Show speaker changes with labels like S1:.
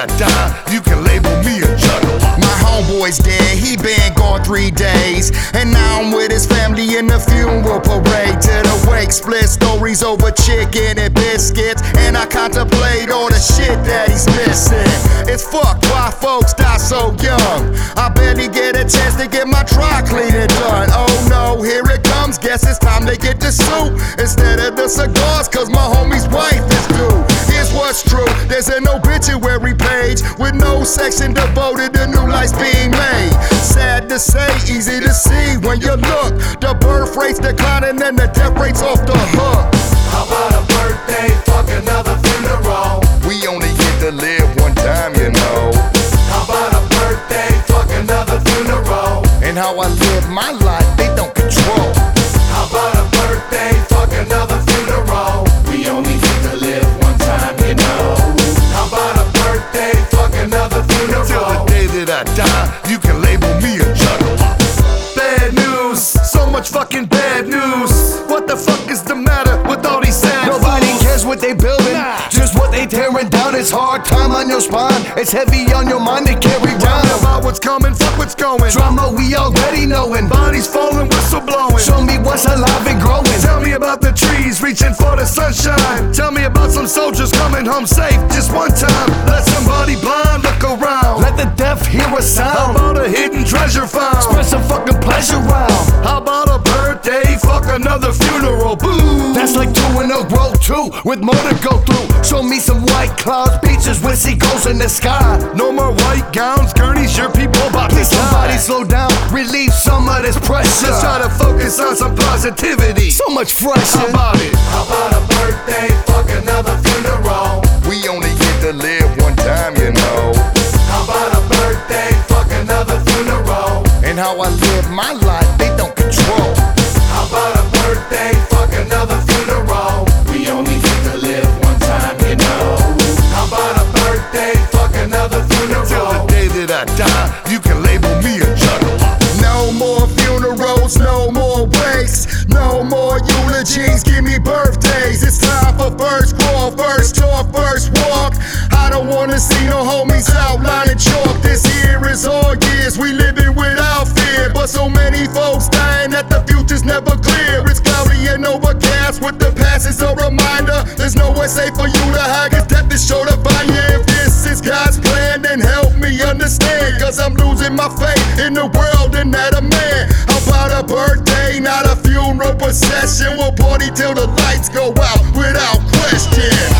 S1: I die, you can label me a juggler.
S2: My homeboy's dead, he been gone 3 days, and now I'm with his family in the funeral parade. To the wake, split stories over chicken and biscuits, and I contemplate all the shit that he's missing. It's fucked why folks die so young. I barely get a chance to get my dry cleaning done. Oh no, here it comes, guess it's time to get the soup instead of the cigars, cause my homie's wife is due. Here's what's true, there's an obituary page with no section devoted to new lives being made. Sad to say, easy to see when you look. The birth rate's declining and the death rate's off the hook.
S1: How about a birthday, fuck another funeral?
S2: We only get to live one time, you know.
S1: How about a birthday, fuck another funeral?
S2: And how I live my life, they don't control.
S1: How about a birthday, fuck another funeral? We only get to live one time, you know. How about a birthday, fuck another funeral? Till the day that I die, you can label me a juggler. Bad news, so much fucking bad news. What the fuck is the matter with all these sad
S3: Nobody
S1: fools?
S3: cares what they building, just what they tearing down. It's hard time on your spine, it's heavy on your mind to carry
S1: Tell me
S3: round.
S1: about what's coming, fuck what's going.
S3: Drama we already knowing,
S1: Bodies falling, whistle blowing.
S3: show me what's alive and growing.
S1: Tell me about the trees reaching for the sunshine. Tell me about some soldiers coming home safe just one time. Let somebody blind look around.
S3: Let the deaf hear a
S1: How
S3: sound,
S1: about a hidden treasure found?
S3: spread some fucking pleasure round.
S1: How about a birthday, fuck another funeral? Boo!
S3: That's like 2 in a row too, with more to go through. Show me some white clouds, beaches with seagulls in the sky.
S1: No more white gowns, gurneys, your people about to
S3: Please somebody
S1: die.
S3: slow down, relieve some of this pressure.
S1: Let's try to focus on some positivity.
S3: So much
S1: How
S3: fresher.
S1: about it? How about a birthday, fuck another funeral?
S2: We only get to live one time, you know.
S1: How about a birthday, fuck another funeral?
S2: And how I live my life, they don't control.
S1: How about a birthday, fuck another funeral? We only get to live one time, you know. How about a birthday, fuck another funeral? Till the day that I die, you can label me a juggler.
S2: No more funerals, no more wakes, no more eulogies, give me birthdays. It's time for first call, first talk, first walk. I don't wanna see no homies outlining chalk. This year is all years, we living without fear. But so many folks dying that the future's never clear. It's cloudy and overcast, with the past is a reminder. There's nowhere safe for you to hide, cause death is sure to find you. If this is God's plan, then help me understand, cause I'm losing my faith in the world and that a man. How about a birthday, not a funeral procession? We'll party till the lights go out without question.